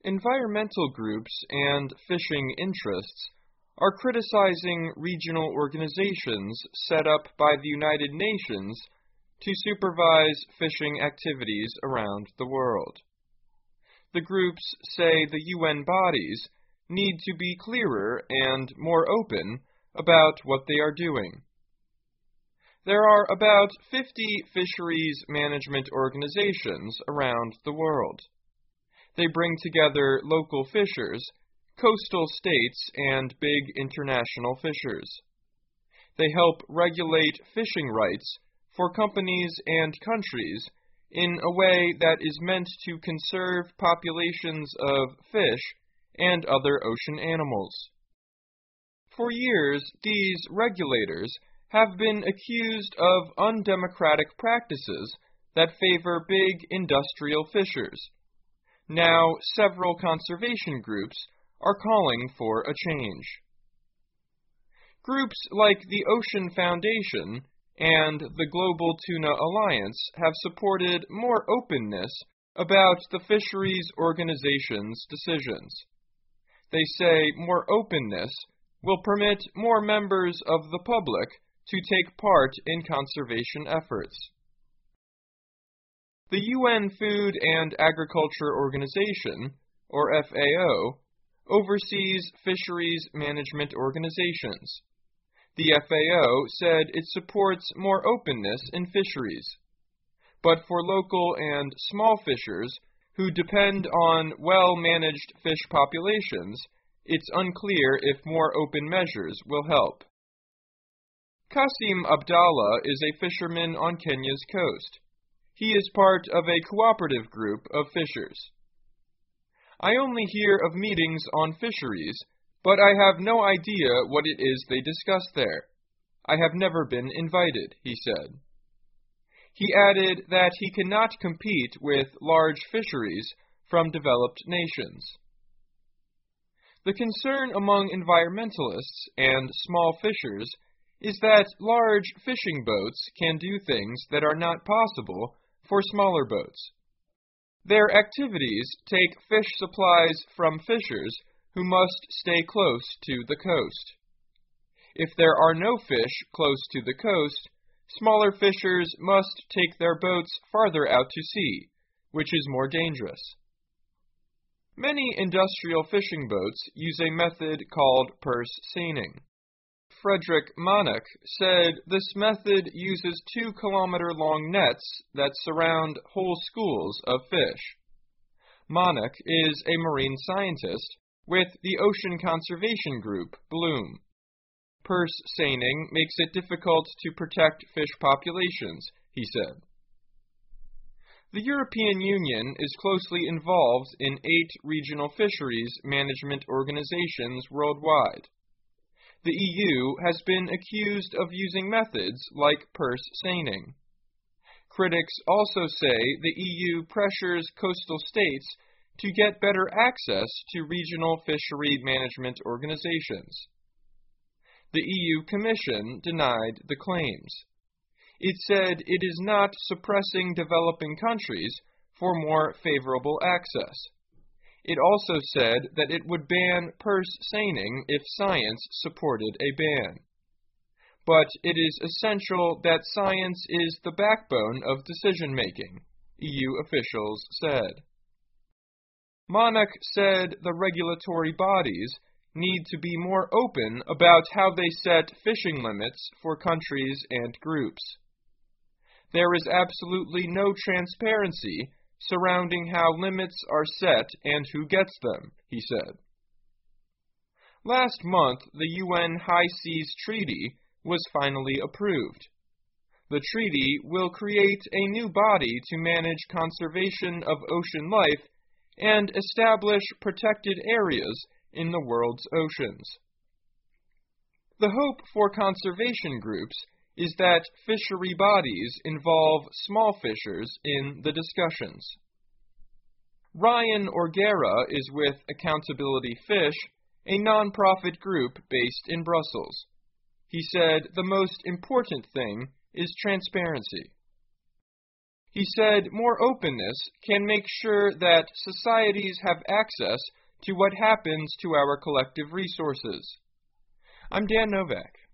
Environmental groups and fishing interests are criticizing regional organizations set up by the United Nations to supervise fishing activities around the world. The groups say the UN bodies need to be clearer and more open about what they are doing. There are about 50 fisheries management organizations around the world. They bring together local fishers, coastal states, and big international fishers. They help regulate fishing rights for companies and countries in a way that is meant to conserve populations of fish and other ocean animals. For years, these regulators have been accused of undemocratic practices that favor big industrial fishers. Now, several conservation groups are calling for a change. Groups like the Ocean Foundation and the Global Tuna Alliance have supported more openness about the fisheries organization's decisions. They say more openness will permit more members of the public to take part in conservation efforts. The UN Food and Agriculture Organization, or FAO, oversees fisheries management organizations. The FAO said it supports more openness in fisheries. But for local and small fishers who depend on well-managed fish populations, it's unclear if more open measures will help. Qasim Abdallah is a fisherman on Kenya's coast. He is part of a cooperative group of fishers. I only hear of meetings on fisheries, but I have no idea what it is they discuss there. I have never been invited, he said. He added that he cannot compete with large fisheries from developed nations. The concern among environmentalists and small fishers is that large fishing boats can do things that are not possible for smaller boats. Their activities take fish supplies from fishers who must stay close to the coast. If there are no fish close to the coast, smaller fishers must take their boats farther out to sea, which is more dangerous. Many industrial fishing boats use a method called purse seining. Frederick Monach said this method uses 2-kilometer-long nets that surround whole schools of fish. Monach is a marine scientist with the ocean conservation group, Bloom. Purse seining makes it difficult to protect fish populations, he said. The European Union is closely involved in 8 regional fisheries management organizations worldwide. The EU has been accused of using methods like purse seining. Critics also say the EU pressures coastal states to get better access to regional fishery management organizations. The EU Commission denied the claims. It said it is not suppressing developing countries for more favorable access. It also said that it would ban purse seining if science supported a ban. But it is essential that science is the backbone of decision-making, EU officials said. Monach said the regulatory bodies need to be more open about how they set fishing limits for countries and groups. There is absolutely no transparency surrounding how limits are set and who gets them, he said. Last month, the UN High Seas Treaty was finally approved. The treaty will create a new body to manage conservation of ocean life and establish protected areas in the world's oceans. The hope for conservation groups is that fishery bodies involve small fishers in the discussions. Ryan Orgera is with Accountability Fish, a non-profit group based in Brussels. He said the most important thing is transparency. He said more openness can make sure that societies have access to what happens to our collective resources. I'm Dan Novak.